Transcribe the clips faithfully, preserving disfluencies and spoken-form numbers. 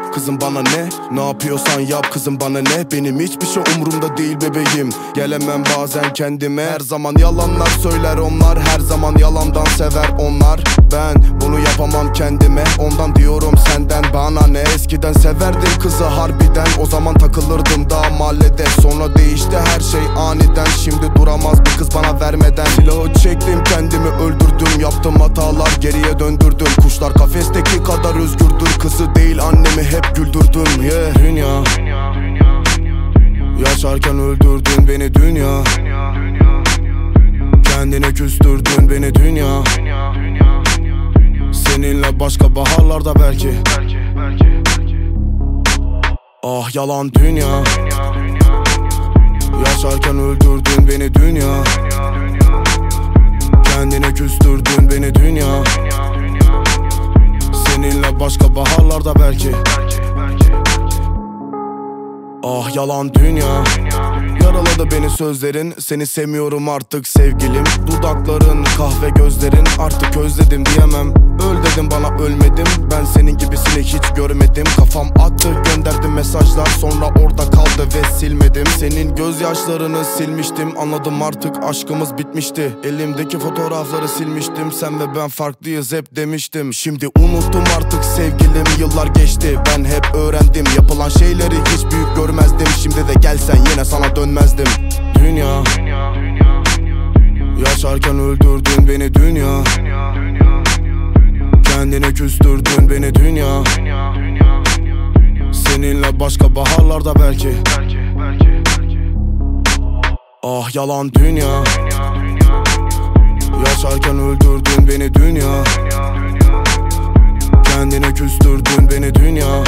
Kızım bana ne? Ne yapıyorsan yap kızım bana ne? Benim hiçbir şey umurumda değil bebeğim. Gelemem bazen kendime. Her zaman yalanlar söyler onlar. Her zaman yalandan sever onlar. Ben bunu yapamam kendime. Ondan diyorum senden bana ne? Eskiden severdim kızı harbiden. O zaman takılırdım daha mahallede. Sonra değişti her şey aniden. Şimdi duramaz bir kız bana vermeden. Silahı çektim kendimi öldürdüm. Yaptım hatalar geriye döndürdüm. Kuşlar kafesteki kadar özgürdür. Kızı değil annemi hep güldürdüm. Yeah. Dünya, yaşarken öldürdün beni dünya. Kendine küstürdün beni dünya. Seninle başka baharlarda belki. Ah yalan dünya. Yaşarken öldürdün beni dünya. Kendine küstürdün beni dünya. Seninle başka baharlarda belki. Ah yalan dünya. Yaraladı beni sözlerin. Seni sevmiyorum artık sevgilim. Dudakların, kahve gözlerin. Artık özledim diyemem. Öl dedim bana ölmedim. Ben senin gibisini hiç görmedim. Kafam attı gönderdim mesajlar. Sonra orada kaldı ve silmedim. Senin gözyaşlarını silmiştim. Anladım artık aşkımız bitmişti. Elimdeki fotoğrafları silmiştim. Sen ve ben farklıyız hep demiştim. Şimdi unuttum artık sevgilim. Yıllar geçti ben hep öğrendim. Yapılan şeyleri hiç büyük görmezdim. Şimdi de gelsen yine sana dönmezdim. Dünya, yaşarken öldürdün beni dünya. Kendine küstürdün beni dünya. Seninle başka baharlarda belki. Ah yalan dünya. Yaşarken öldürdün beni dünya. Kendine küstürdün beni dünya.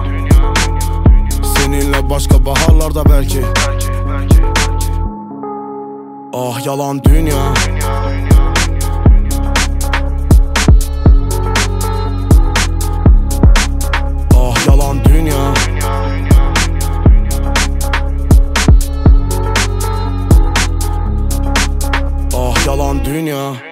Seninle başka baharlarda belki. Ah yalan dünya. Ah yalan dünya. Ah yalan dünya.